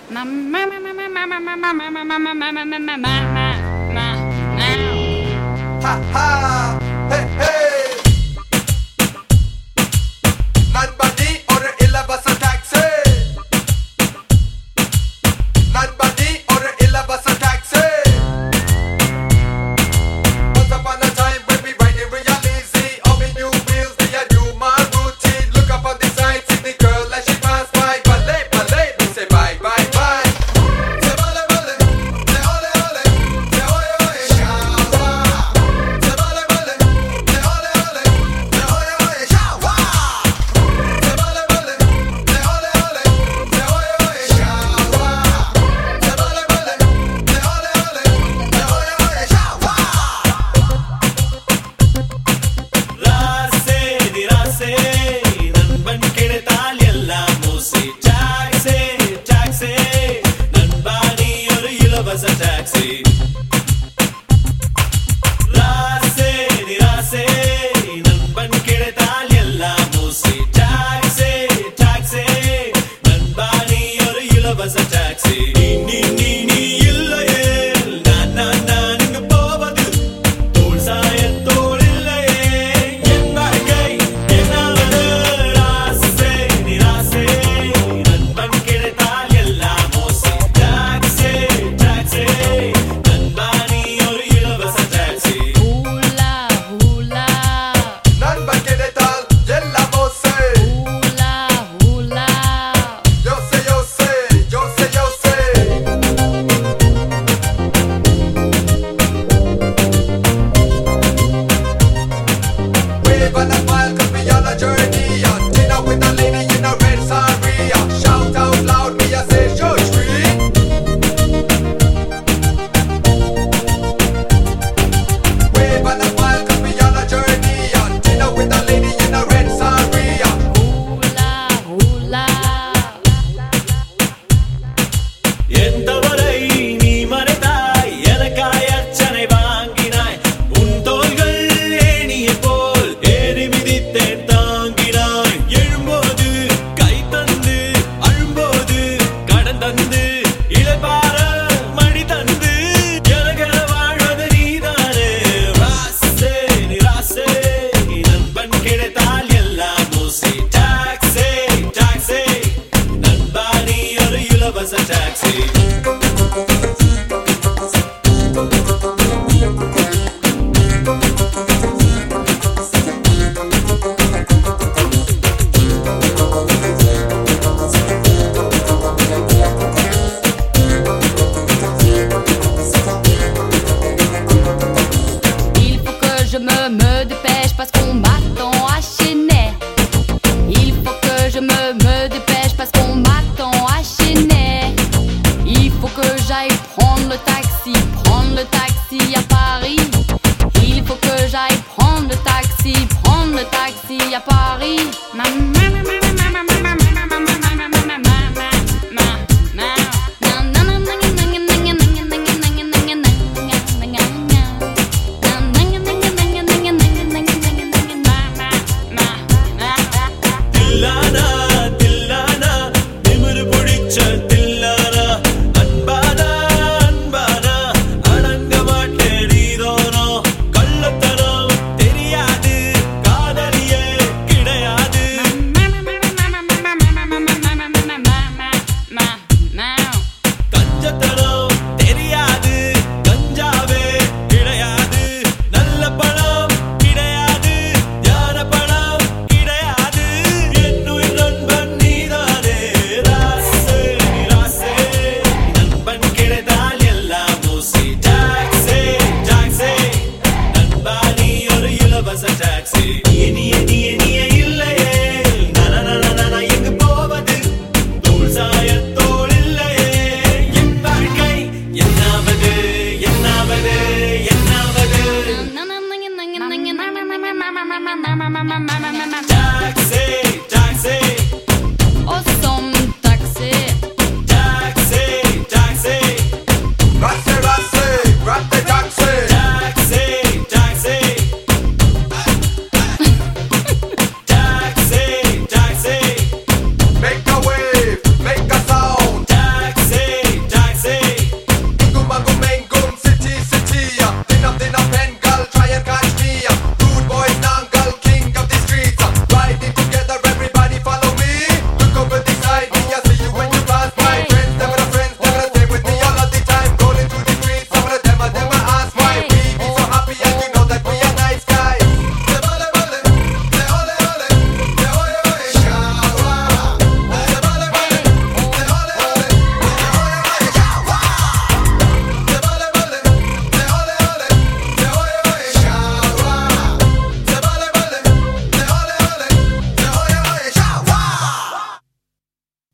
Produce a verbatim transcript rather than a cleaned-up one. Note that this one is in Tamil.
Ha ha, hey hey. Nobody or a illa bus a taxi. Nobody or a illa bus a taxi. Once upon a time when we riding real easy, all me new wheels, they a do my routine. Look up on the side, see the girl as she pass by. Ballet, ballet, we say bye, bye, bye. Say ballet, ballet, say ole, ole, say oye, oye, shawa. Say ballet, ballet, say ole, ole, say oye, oye, shawa. Say ballet, ballet, say ole, ole, say oye, oye, shawa. Say ballet, ballet, say ole, ole, say oye, oye, shawa. ராசே நிராசே நண்பன் கிடைத்தால் எல்லாம் மூசி டாக்ஸி டாக்ஸி நண்பா நீ ஒரு இலவச டாக்ஸி ராசே நிராசே நண்பன் கிடைத்தால் எல்லாம் மூசி டாக்ஸி டாக்ஸி நண்பா நீ ஒரு இலவச டாக்ஸி நீ நீ நீ நீ இல்லையே நான் நான் நான் இங்கு போவது தோள் சாய தோள் இல்லையே என் வாழ்க்கை என்னாவது ராசே நிராசே நண்பன் கிடைத்தால் எல்லாம் மோசி டாக்ஸி டாக்ஸி நண்பா நீ ஒரு இலவச டாக்ஸி Hula, hula, Nobody கிடைத்தால் எல்லாம் மோசே. hula, hula. Yo sé, yo sé, yo sé, yo sé. Wave on the file, 'cause we on a journey. On dinner with a lady in a red saria. Shout out loud, me a say, show street. Wave on the file, 'cause we on a journey. On dinner with a lady in a red saria. Hula, hula. என் தவறை நீ மறைத்தாய் எனக்காய் அர்ச்சனை வாங்கினாய் உன் தோள்கள் ஏணியைப் போல் ஏறி மிதித்தேன் தாங்கினாய் எழும்போது கை தந்து அழும்போது கடன் தந்து இளைப்பாற மடி தந்து எனக்கென வாழ்வது நீதானே ராசே நிராசே நண்பன் கிடைத்தால் எல்லாம் மூசி டாக்ஸி டாக்ஸி நண்பா நீ ஒரு இலவச taxi Il faut que je me, me dépêche parce qu'on m'attend à Chennai. Il faut que je me, me dépêche parce qu'on m'attend à Chennai. Il faut que j'aille prendre le taxi, prendre le taxi à Paris. Il faut que j'aille prendre le taxi, prendre le taxi à Paris. Ma, ma, ma, ma, ma, ma, ma,